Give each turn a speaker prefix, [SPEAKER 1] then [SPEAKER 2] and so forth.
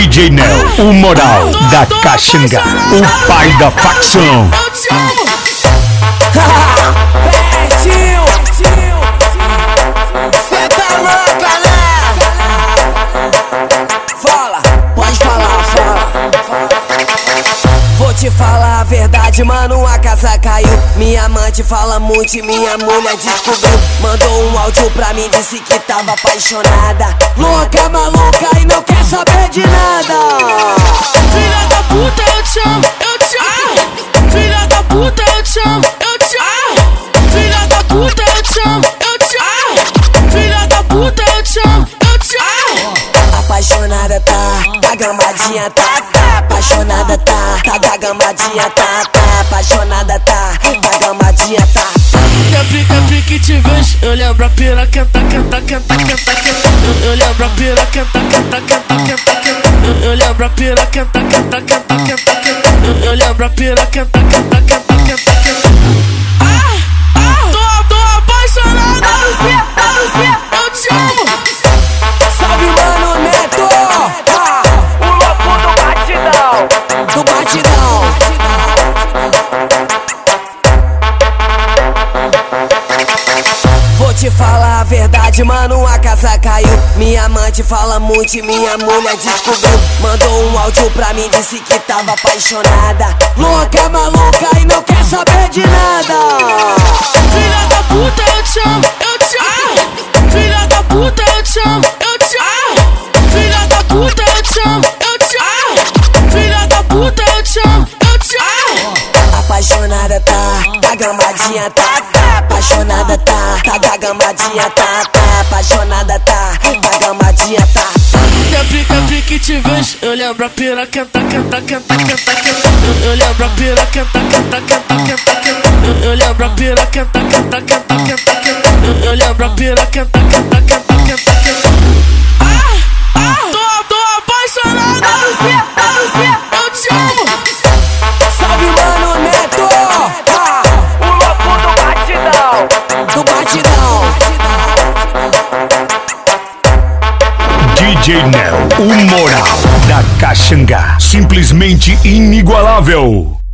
[SPEAKER 1] DJ Nel, o moral da Caxanga, o pai da facção.
[SPEAKER 2] Pertinho, cê tá louca, né? Fala, pode falar, fala. Vou te falar a verdade, mano, a casa caiu. Minha amante fala muito e minha mulher descobriu. Mandou um áudio pra mim, disse que tava apaixonada. Louca, maluca e não quer saber de nada.
[SPEAKER 3] Filha da puta, eu te amo, eu te amo. Filha da puta, eu te amo, eu te amo. Filha da puta, eu te amo, eu te amo. Filha da puta, eu te amo, eu te amo.
[SPEAKER 2] Apaixonada tá gamadinha, tá apaixonada, tá gamadinha, tá apaixonada, tá gamadinha, tá.
[SPEAKER 3] Quer pique te vejo, eu lembro a pira, canta. Eu lembro a pira, canta. Eu lembro a pira, canta. Eu lembro a pira, canta. Tô apaixonada, eu te amo.
[SPEAKER 2] Salve, mano, Neto, o louco do batidão, Vou te falar a verdade, mano, a casa caiu. Minha amante fala muito e minha mulher descobriu. Mandou um áudio pra mim, disse que tava apaixonada. Louca, maluca e não quer saber de nada.
[SPEAKER 3] Filha da puta, eu te amo, eu te amo. Filha da puta, eu te amo, eu te amo. Filha da puta, eu te amo, eu te amo. Filha da puta, eu te amo, eu te amo.
[SPEAKER 2] Apaixonada tá gamadinha, tá apaixonada, tá gamadinha, tá apaixonada, tá gamadinha, tá.
[SPEAKER 3] Quer pique te vejo, eu lembro a pira, canta. Eu lembro a pira, canta. Eu lembro a pira, canta. Eu lembro a pira, canta. Tô apaixonada, eu te amo.
[SPEAKER 2] Salve, mano, Neto, o louco do batidão.
[SPEAKER 1] DJ Nel, o moral da Caxanga, simplesmente inigualável.